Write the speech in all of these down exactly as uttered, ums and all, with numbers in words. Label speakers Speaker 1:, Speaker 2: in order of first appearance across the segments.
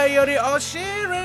Speaker 1: 前よりおしり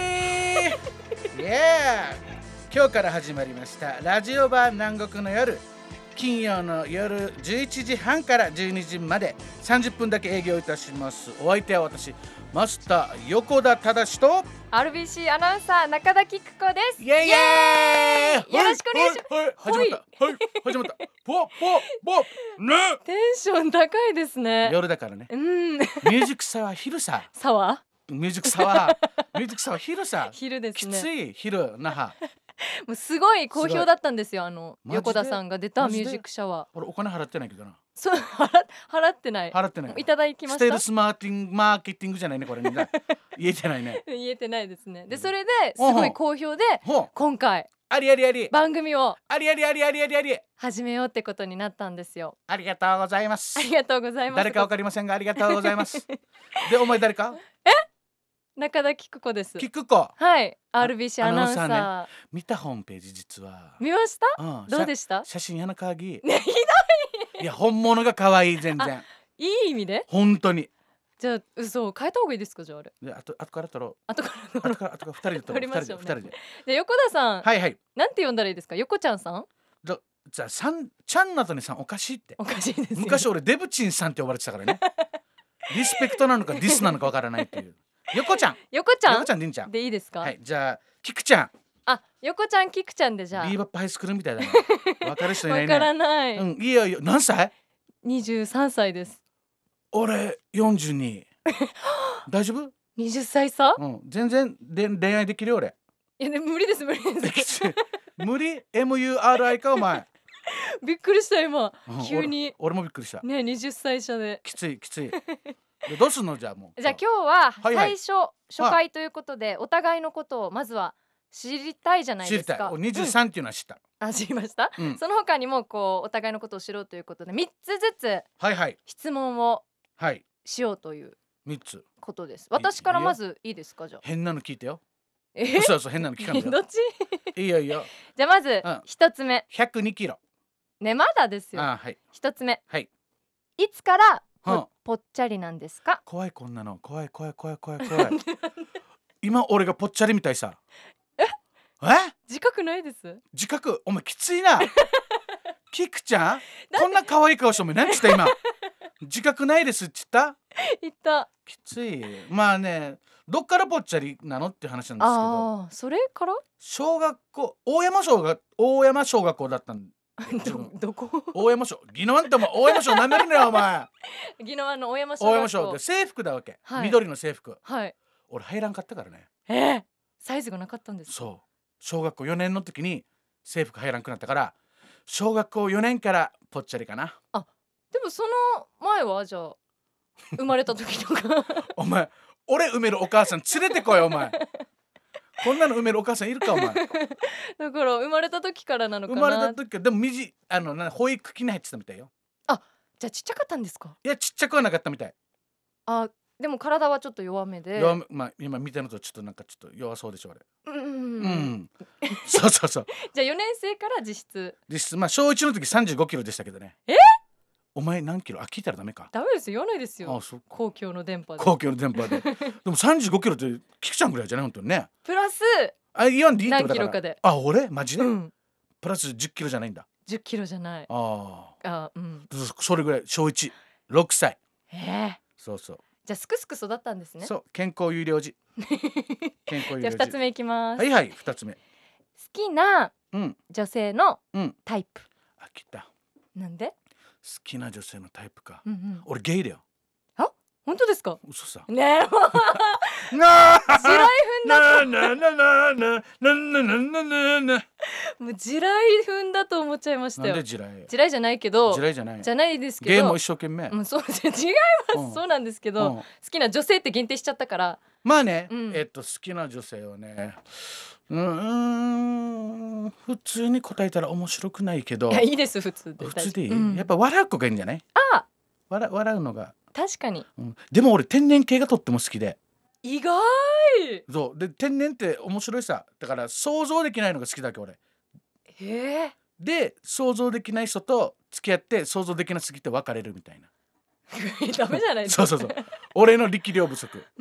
Speaker 1: yeah! 今日から始まりましたラジオ版南国の夜。金曜の夜じゅういちじはんからじゅうにじまでさんじゅっぷんだけ営業いたします。お相手は私マスター横田忠と
Speaker 2: アールビーシー アナウンサー中田貴久子です。
Speaker 1: イエイイエーイ。
Speaker 2: よろしくお願いします。
Speaker 1: はい、はい、始まったはい始まったポッポッポッね。
Speaker 2: テンション高いですね。
Speaker 1: 夜だからね。
Speaker 2: うん
Speaker 1: ミュージックサワー昼さ
Speaker 2: サワ
Speaker 1: ーミュージックサワーミュージックサワー昼さ
Speaker 2: 昼ですね。
Speaker 1: きつい昼那覇
Speaker 2: もうすごい好評だったんですよ。あの
Speaker 1: マジで
Speaker 2: 横田さんが出た
Speaker 1: マジで
Speaker 2: ミュージックシャワー。
Speaker 1: 俺お金払ってないけどな。
Speaker 2: そう払払ってない。
Speaker 1: 払ってない
Speaker 2: いただきました。
Speaker 1: ステルスマーティングマーケティングじゃないねこれね言えてないね。
Speaker 2: 言えてないですね。でそれですごい好評で
Speaker 1: ほう
Speaker 2: 今回
Speaker 1: ありありあり
Speaker 2: 番組を
Speaker 1: ありありありありありあり
Speaker 2: 始めようってことになったんですよ。
Speaker 1: ありがとうございます
Speaker 2: ありがとうございます。
Speaker 1: 誰かわかりませんがありがとうございますでお前誰か
Speaker 2: 中田貴久子です。
Speaker 1: キクコ
Speaker 2: はい アールビーシー アナウンサー、
Speaker 1: アナウンサ見たホームページ実は
Speaker 2: 見ました？
Speaker 1: うん
Speaker 2: どうでした？
Speaker 1: 写真やなかぎ
Speaker 2: ねひど
Speaker 1: いや本物が可愛い全然
Speaker 2: い。いい意味で？
Speaker 1: 本当に
Speaker 2: じゃあ嘘変えた方がいいですか？じゃああれ
Speaker 1: であと後から撮ろ
Speaker 2: 後から
Speaker 1: う後から後から二人で撮ろう
Speaker 2: 撮りましょうね
Speaker 1: 二人で二人で
Speaker 2: で横田さん、
Speaker 1: はいはい
Speaker 2: なんて呼んだらいいですか？横ちゃんさん？
Speaker 1: じゃじゃあさんちゃんなとにさんおかしいって
Speaker 2: おかしいですよ。
Speaker 1: 昔俺デブチンさんって呼ばれてたからねリスペクトなのかディスなのかわからないっていう横ちゃん
Speaker 2: 横ちゃん
Speaker 1: 横ちゃんでいいんちゃん
Speaker 2: でいいですか？
Speaker 1: はいじゃあキクちゃん
Speaker 2: あ横ちゃんキクちゃんでじゃあ
Speaker 1: ビーバップハイスクールみたいだなわかる人いないね
Speaker 2: わからない、
Speaker 1: うんいいよいいよ何歳
Speaker 2: にじゅうさんさいです。
Speaker 1: 俺よんじゅうに大丈夫
Speaker 2: にじゅっさい差？
Speaker 1: うん全然で恋愛できるよ俺
Speaker 2: いやでも無理です無理です
Speaker 1: 無理 エムユーアールアイ かお前
Speaker 2: びっくりした今
Speaker 1: うん
Speaker 2: 急に
Speaker 1: 俺、俺もびっくりした
Speaker 2: ねにじゅっさい差で
Speaker 1: きついきついでどうすんのじゃあもう
Speaker 2: じゃあ今日は
Speaker 1: はいはい
Speaker 2: 最初、初回ということでお互いのことをまずは知りたいじゃない
Speaker 1: 知り
Speaker 2: ですか。
Speaker 1: たいにじゅうさんっていうのは知った、
Speaker 2: うん、あ知りました、
Speaker 1: うん
Speaker 2: その他にもこうお互いのことを知ろうということでみっつずつ
Speaker 1: はいはい
Speaker 2: 質問を
Speaker 1: はい
Speaker 2: しようという
Speaker 1: みっつ
Speaker 2: ことです。私からまずいいですか？じゃあ
Speaker 1: 変なの聞いてよ
Speaker 2: え
Speaker 1: そうそう変なの聞かんでよ
Speaker 2: どっち
Speaker 1: いいよいいよ
Speaker 2: じゃあまず
Speaker 1: うん
Speaker 2: 一つ目
Speaker 1: ひゃくにキロ
Speaker 2: ねまだですよ。
Speaker 1: あはい
Speaker 2: 一つ目
Speaker 1: はい
Speaker 2: いつからぽ,、
Speaker 1: うん
Speaker 2: ぽっちゃりなんですか？
Speaker 1: 怖いこんなの怖い怖い怖い怖い怖い今俺がぽっちゃりみたいさ
Speaker 2: え
Speaker 1: え
Speaker 2: 自覚ないです。
Speaker 1: 自覚お前きついなキクちゃんこんな可愛い顔してお前何つった今自覚ないですって言った
Speaker 2: 言った
Speaker 1: きついまあねどっからぽっちゃりなのって話なんですけど
Speaker 2: あーそれから
Speaker 1: 小学校大山小学大山小学校だったん自
Speaker 2: ど
Speaker 1: 分
Speaker 2: どこ
Speaker 1: 大山小宜野湾ってお前大山小なめるねよお前
Speaker 2: 宜野湾の大山小学校。
Speaker 1: 大山小で制服だわけ、
Speaker 2: はい
Speaker 1: 緑の制服
Speaker 2: はい
Speaker 1: 俺入らんかったからね
Speaker 2: えー、サイズがなかったんですか？
Speaker 1: そう小学校よねんの時に制服入らんくなったから小学校よねんからぽっちゃりかな
Speaker 2: でもその前はじゃあ生まれた時とか
Speaker 1: お前俺埋めるお母さん連れてこいお前こんなの埋めるお母さんいるかお前
Speaker 2: だから生まれた時からなのかな。
Speaker 1: 生まれた時からでもみじあのな保育器に入ってたみたいよ。
Speaker 2: じゃあちっちゃかったんですか？
Speaker 1: いやちっちゃくはなかったみたい。
Speaker 2: あでも体はちょっと弱めで
Speaker 1: 弱めまあ今見てるのとちょっとなんかちょっと弱そうでしょあれ。
Speaker 2: うんうんうん、
Speaker 1: う
Speaker 2: うん
Speaker 1: ん。そうそうそう。
Speaker 2: じゃあよねん生から実質
Speaker 1: 実質まあ小いちの時さんじゅうごキロでしたけどね。
Speaker 2: え
Speaker 1: お前何キロあ聞いたらダメか。
Speaker 2: ダメですよ言わないですよ
Speaker 1: あそう
Speaker 2: 公共の電波で。
Speaker 1: 公共の電波で。でもさんじゅうごキロってキクちゃんぐらいじゃない本当にね。
Speaker 2: プラス
Speaker 1: あ言わんでいいって
Speaker 2: 何
Speaker 1: ことだから。
Speaker 2: キロかで。
Speaker 1: あ俺マジで、
Speaker 2: うん
Speaker 1: プラスじゅっキロじゃないんだ。
Speaker 2: じゅっキロじゃない。
Speaker 1: あ
Speaker 2: あうん
Speaker 1: あそれぐらい小いちろくさい。
Speaker 2: えー、
Speaker 1: そうそう。
Speaker 2: じゃあすくすく育ったんですね。
Speaker 1: そう健康有料児。健康有料児。
Speaker 2: じゃあふたつめいきます。
Speaker 1: はいはいふたつめ。
Speaker 2: 好きな
Speaker 1: うん
Speaker 2: 女性の
Speaker 1: うん。
Speaker 2: タイプ、
Speaker 1: あ来た。
Speaker 2: なんで？
Speaker 1: 好きな女性のタイプか、
Speaker 2: うんうん
Speaker 1: 俺ゲイだよ。
Speaker 2: 本当ですか？
Speaker 1: 嘘さ
Speaker 2: ねえもう
Speaker 1: なあ
Speaker 2: 地雷踏んだ
Speaker 1: なななななななななな
Speaker 2: もう地雷踏んだと思っちゃいました
Speaker 1: なん
Speaker 2: よ。
Speaker 1: で地雷
Speaker 2: 地雷じゃないけど
Speaker 1: 地雷じゃない
Speaker 2: じゃないですけど
Speaker 1: ゲイも一生懸命、
Speaker 2: うん、そうです違います、
Speaker 1: うん
Speaker 2: そうなんですけど、
Speaker 1: うん
Speaker 2: 好きな女性って限定しちゃったから
Speaker 1: まあね、
Speaker 2: うん
Speaker 1: えっと好きな女性はねうーん普通に答えたら面白くないけど
Speaker 2: いやいいです普通で
Speaker 1: 普通でいい、
Speaker 2: うん
Speaker 1: やっぱ笑う子がいいんじゃない
Speaker 2: あ
Speaker 1: 笑笑うのが、
Speaker 2: 確かに
Speaker 1: うん、でも俺天然系がとっても好きで
Speaker 2: 意外
Speaker 1: そうで天然って面白いさだから想像できないのが好きだけ俺
Speaker 2: へえ
Speaker 1: で想像できない人と付き合って想像できなすぎて別れるみたいな
Speaker 2: ダメじゃないですか
Speaker 1: そうそうそう俺の力量不足
Speaker 2: うん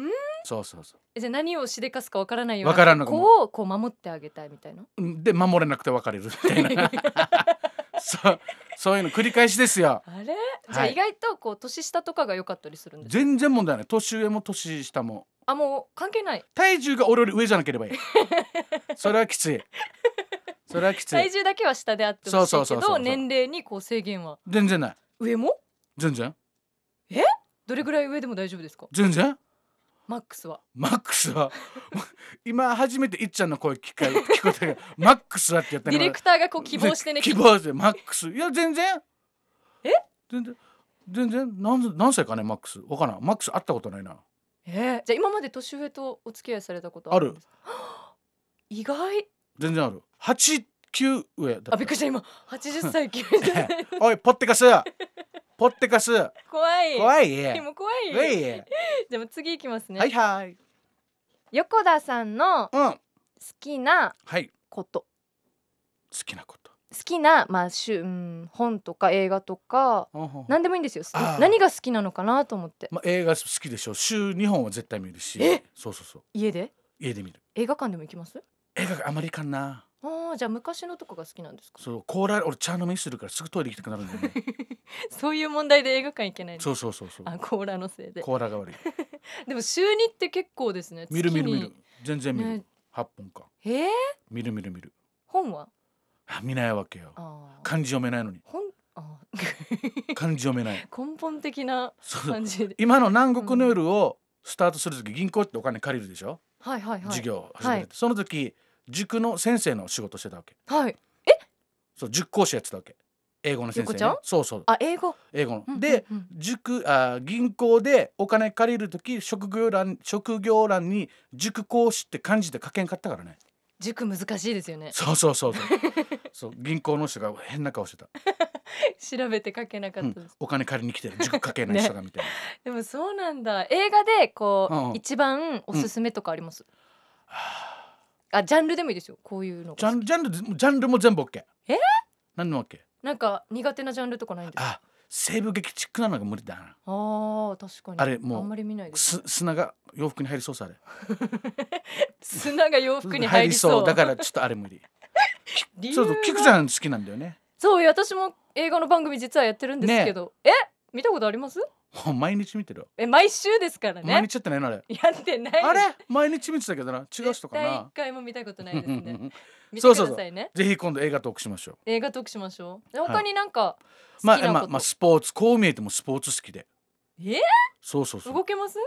Speaker 1: そうそうそ
Speaker 2: えじゃあ何をしでかすかわからないような
Speaker 1: わからんのかも
Speaker 2: 子をこう守ってあげたいみたいな。
Speaker 1: うで守れなくて別れるみたいなそうそういうの繰り返しですよ。
Speaker 2: あれじゃあ
Speaker 1: はい
Speaker 2: 意外とこう年下とかが良かったりするんですか。
Speaker 1: 全然問題ない。年上も年下も
Speaker 2: あもう関係ない。
Speaker 1: 体重が俺より上じゃなければいいそれはきついそれはきつい。
Speaker 2: 体重だけは下であってほしいけ
Speaker 1: そうそうそうそうそう
Speaker 2: ど年齢にこう制限は
Speaker 1: 全然ない。
Speaker 2: 上も
Speaker 1: 全然
Speaker 2: どれぐらい上でも大丈夫ですか。
Speaker 1: 全然
Speaker 2: マックスは。
Speaker 1: マックスは今初めていっちゃんの声聞か聞こえたけどマックスはって言った
Speaker 2: ディレクターがこう希望してね。
Speaker 1: 希望してマックスいや全然
Speaker 2: え
Speaker 1: 全然全然何何歳かねマックスわからん。マックス会ったことないな。
Speaker 2: えー、じゃあ今まで年上とお付き合いされたことあるんですか。意外。
Speaker 1: 全然ある。はちきゅう上だった
Speaker 2: あびっくりした今はちじゅっさい級じゃない
Speaker 1: おいポッテカスポッテカス
Speaker 2: 怖い
Speaker 1: 怖い
Speaker 2: でも怖い。
Speaker 1: 怖い
Speaker 2: じゃあもう次いきますね、
Speaker 1: はいはい
Speaker 2: 横田さんの好
Speaker 1: うん
Speaker 2: きな
Speaker 1: はい
Speaker 2: こと
Speaker 1: 好きなこと
Speaker 2: 好きな、まあ、しゅうん本とか映画とか
Speaker 1: ほんほん
Speaker 2: 何でもいいんですよ。
Speaker 1: あー
Speaker 2: 何が好きなのかなと思って。
Speaker 1: まあ、映画好きでしょ。週にほんは絶対見るし
Speaker 2: え
Speaker 1: そうそうそう
Speaker 2: 家で
Speaker 1: 家で見る。
Speaker 2: 映画館でも行きます。
Speaker 1: 映画があまりいかんな。
Speaker 2: あーじゃあ昔のとかが好きなんですか。
Speaker 1: そうコーラ俺茶飲みするからすぐトイレ行きたくなるんだよね
Speaker 2: そういう問題で映画館行けないんです。
Speaker 1: そうそうそうそう
Speaker 2: あコーラのせいで。
Speaker 1: コーラが悪い。
Speaker 2: でも週にって結構ですね。
Speaker 1: 見る見る
Speaker 2: 月に
Speaker 1: 見る全然見る、
Speaker 2: ね
Speaker 1: はっぽんか
Speaker 2: えー、
Speaker 1: 見る見る見る。
Speaker 2: 本は
Speaker 1: あ見ないわけよ。
Speaker 2: あー
Speaker 1: 漢字読めないのに
Speaker 2: 本あ
Speaker 1: 漢字読めない
Speaker 2: 根本的な
Speaker 1: そうそう
Speaker 2: 感じで。
Speaker 1: 今の南国の夜をスタートするとき銀行ってお金借りるでしょ、
Speaker 2: はいはいはい。
Speaker 1: 授業を始めて、
Speaker 2: はい
Speaker 1: その時塾の先生の仕事してたわけ。
Speaker 2: はい。
Speaker 1: そう塾講師やってたわけ。英語の先生、ね、
Speaker 2: ゆこちゃん
Speaker 1: そうそう
Speaker 2: あ英語。
Speaker 1: 英語の、
Speaker 2: うん
Speaker 1: で、
Speaker 2: うんうん
Speaker 1: 塾あ銀行でお金借りる時職業欄職業欄に塾講師って漢字で書けんかったからね。
Speaker 2: 塾難しいですよね。
Speaker 1: そうそうそうそうそう銀行の人が変な顔してた、
Speaker 2: 調べて書けなか
Speaker 1: うん
Speaker 2: ったです。
Speaker 1: お金借りに来てる塾書けない人がみたいな、
Speaker 2: でもそうなんだ。映画でこう、
Speaker 1: うん
Speaker 2: 一番おすすめとかあります。あジャンルでもいいですよ。こういうのが好き。
Speaker 1: ジャンジャンルジャンルも全部 OK。
Speaker 2: え
Speaker 1: 何でも OK。
Speaker 2: なんか苦手なジャンルとかないんですか。
Speaker 1: あ西部劇チックなのが無理だな。
Speaker 2: あー確かに。
Speaker 1: あれもう
Speaker 2: あんまり見ないです。
Speaker 1: す砂が洋服に入りそうさあれ
Speaker 2: 砂が洋服に入りそう。
Speaker 1: だからちょっとあれ無理。
Speaker 2: 理由
Speaker 1: そうそうキクち
Speaker 2: が
Speaker 1: ゃん好きなんだよね。
Speaker 2: そう私も映画の番組実はやってるんですけど、え見たことあります。
Speaker 1: もう毎日見てるよ、
Speaker 2: え毎週ですからね。
Speaker 1: 毎日やってないのあれ。
Speaker 2: やってないです。
Speaker 1: あれ毎日見てたけどな違う人か
Speaker 2: 絶対
Speaker 1: な
Speaker 2: 一回も見たことないですね。見てく
Speaker 1: そうそうそう
Speaker 2: ださいね。
Speaker 1: ぜひ今度映画トークしましょう。
Speaker 2: 映画トークしましょう。で
Speaker 1: はい
Speaker 2: 他になんか
Speaker 1: まあ
Speaker 2: 好きなこと、
Speaker 1: まあまあスポーツこう見えてもスポーツ好きで。
Speaker 2: え
Speaker 1: そうそうそう
Speaker 2: 動けます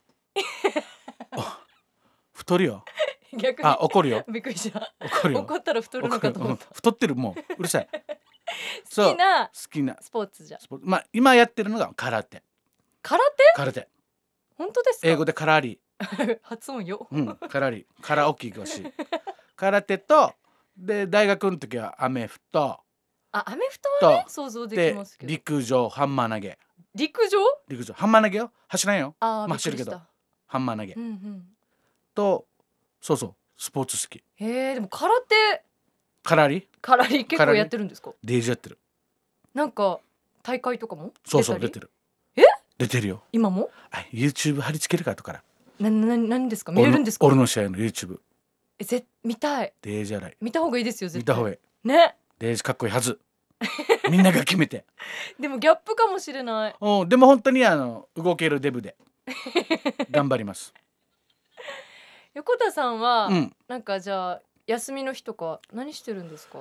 Speaker 1: 太るよ。
Speaker 2: 逆に
Speaker 1: あ怒るよ
Speaker 2: びっくりした。
Speaker 1: 怒るよ
Speaker 2: 怒ったら太るの
Speaker 1: 怒るうん
Speaker 2: かと思った。
Speaker 1: 太ってるもううるさい
Speaker 2: 好きな
Speaker 1: 好きな
Speaker 2: スポーツじゃ。
Speaker 1: スポーツまあ今やってるのが空手
Speaker 2: 空手
Speaker 1: 空手
Speaker 2: 本当ですか。
Speaker 1: 英語でカラリ
Speaker 2: 発音よ。
Speaker 1: うんカラリカラオケ行くし空手とで大学の時はアメフト
Speaker 2: あアメフトはね
Speaker 1: と
Speaker 2: 想像でき
Speaker 1: で
Speaker 2: ますけど。
Speaker 1: 陸上ハンマー投げ
Speaker 2: 陸上？
Speaker 1: 陸上ハンマー投げよ走らんよ
Speaker 2: あー
Speaker 1: まあ走るけど
Speaker 2: びっくりした
Speaker 1: ハンマー投げ
Speaker 2: うんうん。
Speaker 1: とそうそうスポーツ好き
Speaker 2: へえでも空手
Speaker 1: カラリ
Speaker 2: 空リ結構やってるんですか。
Speaker 1: デージやってる。
Speaker 2: なんか大会とかも
Speaker 1: そうそう
Speaker 2: 出たり
Speaker 1: 出てる
Speaker 2: え
Speaker 1: 出てるよ。
Speaker 2: 今も
Speaker 1: あ YouTube 貼り付けるからとから
Speaker 2: なな何ですか見れるんですか。
Speaker 1: 俺の試合の YouTube
Speaker 2: えぜ見たい。
Speaker 1: デージ洗い
Speaker 2: 見た方がいいですよ絶対。
Speaker 1: 見た方がいい。
Speaker 2: ね。
Speaker 1: デージかっこいいはずみんなが決めて
Speaker 2: でもギャップかもしれない。
Speaker 1: おでも本当にあの動けるデブで頑張ります
Speaker 2: 横田さんは、
Speaker 1: うん
Speaker 2: なんかじゃあ休みの日とか何してるんですか。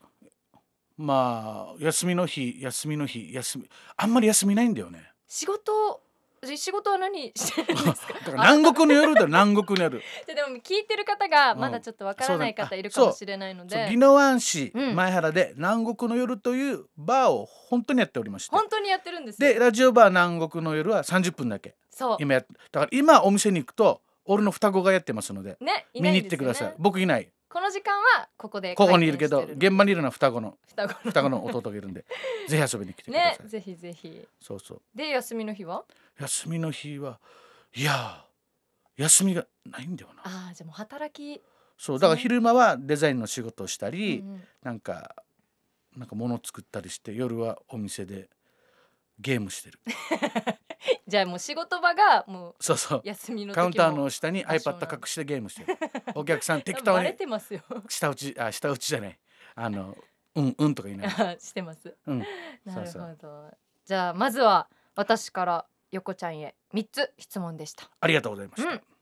Speaker 1: まあ休みの日休みの日休みあんまり休みないんだよね
Speaker 2: 仕事仕事は何してるんですか。
Speaker 1: だから南国の夜だよ南国の夜
Speaker 2: ででも聞いてる方が
Speaker 1: うん
Speaker 2: まだちょっとわからない方いるか
Speaker 1: そうだ
Speaker 2: もしれないの
Speaker 1: そう
Speaker 2: で、
Speaker 1: 宜野湾市
Speaker 2: うん
Speaker 1: 前原で南国の夜というバーを本当にやっておりまして、
Speaker 2: 本当にやってるんですよ。
Speaker 1: でラジオバー南国の夜はさんじゅっぷんだけ
Speaker 2: そう
Speaker 1: 今やっだから今お店に行くと俺の双子がやってますので
Speaker 2: ねい
Speaker 1: 見に
Speaker 2: ないんですよね。
Speaker 1: 行ってください。僕いない
Speaker 2: この時間はここで
Speaker 1: ここにいるけど
Speaker 2: 開店して
Speaker 1: 現場にいるのは双子の
Speaker 2: 双子の
Speaker 1: 双子の弟がいるんでぜひ遊びに来てください、
Speaker 2: ねぜひぜひ。
Speaker 1: そうそう
Speaker 2: で休みの日は
Speaker 1: 休みの日はいやー休みがないんだよな。
Speaker 2: ああじゃあもう働き、
Speaker 1: そうだから昼間はデザインの仕事をした
Speaker 2: うんう
Speaker 1: り、
Speaker 2: ん、。
Speaker 1: なんかなんか物作ったりして夜はお店でゲームしてる。
Speaker 2: じゃあもう仕事場がもう
Speaker 1: そうそう
Speaker 2: 休みの時
Speaker 1: カウンター
Speaker 2: も
Speaker 1: の下に
Speaker 2: 場所なん
Speaker 1: iPad 隠してゲームしてる。お客さん適当
Speaker 2: バレ
Speaker 1: に
Speaker 2: てますよ。
Speaker 1: 舌打ちあ舌打ちじゃないあのうんうんとか言いながら
Speaker 2: あしてます。
Speaker 1: うん
Speaker 2: なる
Speaker 1: そうそう
Speaker 2: ほど。じゃあまずは私から横ちゃんへみっつ質問でした。
Speaker 1: ありがとうございました。
Speaker 2: うん